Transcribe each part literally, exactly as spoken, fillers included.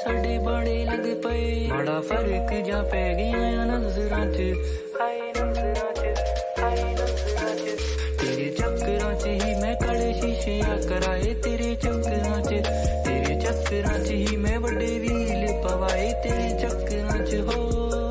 साडे बाड़े लग पे बड़ा फर्क जा पै गया नजरां च हाय नजरां च हाय नजरां च तेरे चक्करां च ही मैं काले शीशे आ कराए तेरे चक्करां च तेरे चक्करां च ही मैं बड़े वील पवाए तेरे चक्करां च हो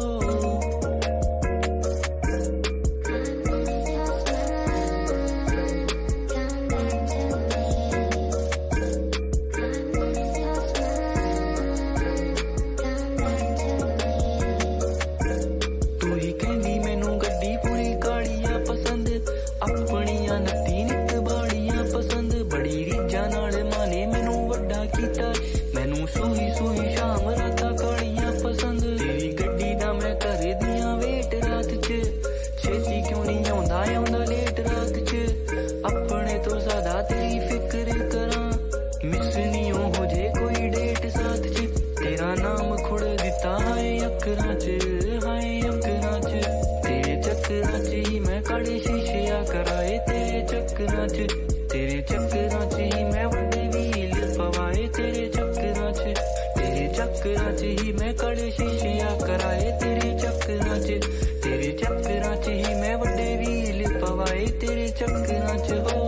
अपनिया नत्ती नित बाड़ियां पसंद बड़ी रीझा नाल माने मैनू वड्डा कीता मैनू सोही सोही शाम रातां कालियां पसंद तेरी गड्डी दा मैं घर दियां वेट रात च छेती क्यों नहीं आउंदा आउंदा लेट रात च अपने तो ज्यादा तेरी फिक्र करां मिस नहीं हो जे कोई डेट साथ च तेरा नाम खुड़ दिता हाय अखरां च हाय अखरां च तेरे चक्करां च ही मैं काले शीशे आ कराए तेरे चक्करां च तेरे चक्करां च ही मैं वड्डे वील पवाए तेरे चक्करां च तेरे चक्करां च ही मैं काले शीशे आ कराए तेरे चक्करां च तेरे चक्करां च ही मैं वड्डे वील पवाए तेरे चक्करां च हो